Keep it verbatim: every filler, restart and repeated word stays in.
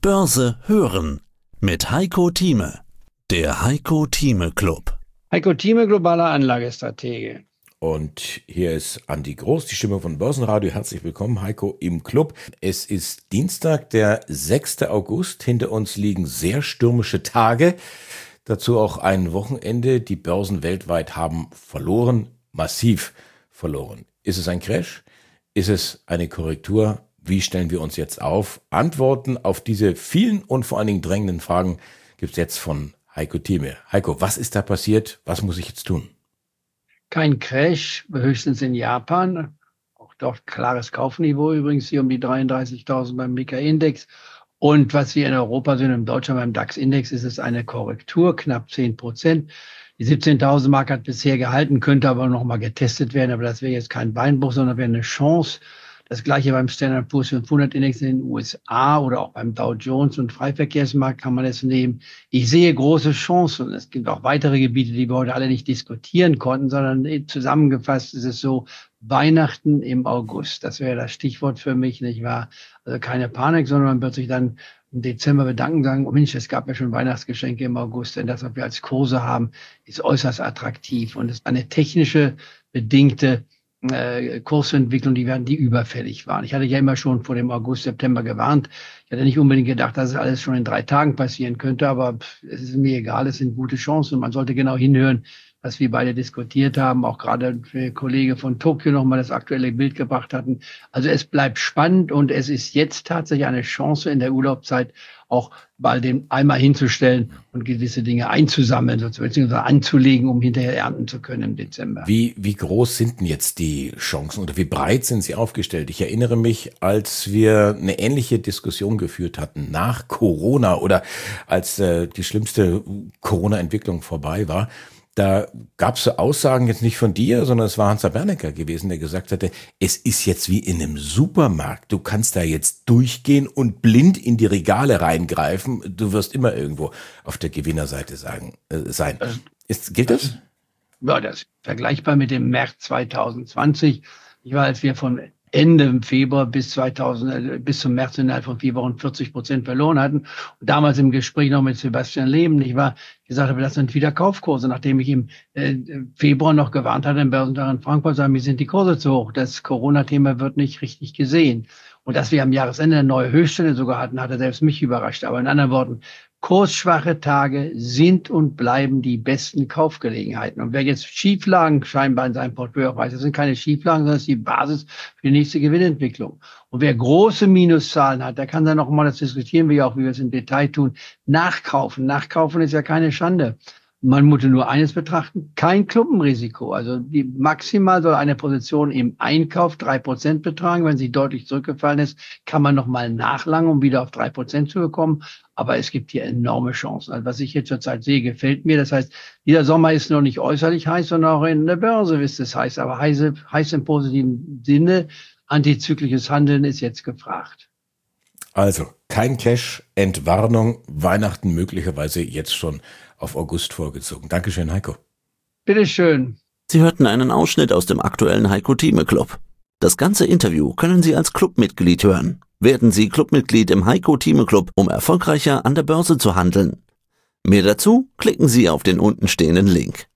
Börse hören mit Heiko Thieme, der Heiko Thieme Club. Heiko Thieme, globaler Anlagestratege. Und hier ist Andi Groß, die Stimme von Börsenradio. Herzlich willkommen, Heiko, im Club. Es ist Dienstag, der sechster August. Hinter uns liegen sehr stürmische Tage. Dazu auch ein Wochenende. Die Börsen weltweit haben verloren, massiv verloren. Ist es ein Crash? Ist es eine Korrektur? Wie stellen wir uns jetzt auf? Antworten auf diese vielen und vor allen Dingen drängenden Fragen gibt es jetzt von Heiko Thieme. Heiko, was ist da passiert? Was muss ich jetzt tun? Kein Crash, höchstens in Japan. Auch dort klares Kaufniveau, übrigens hier um die dreiunddreißigtausend beim Nikkei-Index. Und was wir in Europa sehen, in Deutschland beim DAX-Index, ist es eine Korrektur, knapp zehn Prozent. Die siebzehntausend Mark hat bisher gehalten, könnte aber noch mal getestet werden. Aber das wäre jetzt kein Beinbruch, sondern wäre eine Chance. Das gleiche beim Standard and Poor's fünfhundert Index in den U S A oder auch beim Dow Jones und Freiverkehrsmarkt kann man es nehmen. Ich sehe große Chancen. Es gibt auch weitere Gebiete, die wir heute alle nicht diskutieren konnten, sondern zusammengefasst ist es so, Weihnachten im August. Das wäre das Stichwort für mich, nicht wahr? Also keine Panik, sondern man wird sich dann im Dezember bedanken und sagen, oh Mensch, es gab ja schon Weihnachtsgeschenke im August, denn das, was wir als Kurse haben, ist äußerst attraktiv und ist eine technische, bedingte Äh, Kursentwicklung, die werden, die überfällig waren. Ich hatte ja immer schon vor dem August, September gewarnt. Ich hatte nicht unbedingt gedacht, dass es alles schon in drei Tagen passieren könnte, aber pff, es ist mir egal, es sind gute Chancen und man sollte genau hinhören, was wir beide diskutiert haben, auch gerade der Kollege von Tokio nochmal das aktuelle Bild gebracht hatten. Also es bleibt spannend und es ist jetzt tatsächlich eine Chance in der Urlaubszeit auch mal den einmal hinzustellen und gewisse Dinge einzusammeln, beziehungsweise anzulegen, um hinterher ernten zu können im Dezember. Wie, wie groß sind denn jetzt die Chancen oder wie breit sind sie aufgestellt? Ich erinnere mich, als wir eine ähnliche Diskussion geführt hatten nach Corona oder als äh, die schlimmste Corona-Entwicklung vorbei war, da gab es so Aussagen jetzt nicht von dir, sondern es war Hans Bernecker gewesen, der gesagt hatte, es ist jetzt wie in einem Supermarkt. Du kannst da jetzt durchgehen und blind in die Regale reingreifen. Du wirst immer irgendwo auf der Gewinnerseite sagen, äh, sein. Ist, gilt das? Ja, das ist vergleichbar mit dem März zwanzig zwanzig. Ich war, als wir von Ende Februar bis zweitausend, bis zum März innerhalb von vier Wochen vierzig Prozent verloren hatten. Und damals im Gespräch noch mit Sebastian Leben, ich war, gesagt habe, das sind wieder Kaufkurse, nachdem ich im äh, Februar noch gewarnt hatte, im Börsentag in Frankfurt, sagen, mir sind die Kurse zu hoch. Das Corona-Thema wird nicht richtig gesehen. Und dass wir am Jahresende eine neue Höchststelle sogar hatten, hat er selbst mich überrascht. Aber in anderen Worten, kursschwache Tage sind und bleiben die besten Kaufgelegenheiten. Und wer jetzt Schieflagen scheinbar in seinem Portfolio auch weiß, das sind keine Schieflagen, sondern das ist die Basis für die nächste Gewinnentwicklung. Und wer große Minuszahlen hat, der kann dann noch mal, das diskutieren wir ja auch, wie wir es im Detail tun, nachkaufen. Nachkaufen ist ja keine Schande. Man muss nur eines betrachten, kein Klumpenrisiko. Also die maximal soll eine Position im Einkauf drei Prozent betragen. Wenn sie deutlich zurückgefallen ist, kann man nochmal nachlangen, um wieder auf drei Prozent zu bekommen. Aber es gibt hier enorme Chancen. Also was ich jetzt zurzeit sehe, gefällt mir. Das heißt, dieser Sommer ist noch nicht äußerlich heiß, sondern auch in der Börse ist es heiß. Aber heiß, heiß im positiven Sinne. Antizyklisches Handeln ist jetzt gefragt. Also kein Cash, Entwarnung, Weihnachten möglicherweise jetzt schon auf August vorgezogen. Dankeschön, Heiko. Bitteschön. Sie hörten einen Ausschnitt aus dem aktuellen Heiko Thieme Club. Das ganze Interview können Sie als Clubmitglied hören. Werden Sie Clubmitglied im Heiko Thieme Club, um erfolgreicher an der Börse zu handeln. Mehr dazu klicken Sie auf den unten stehenden Link.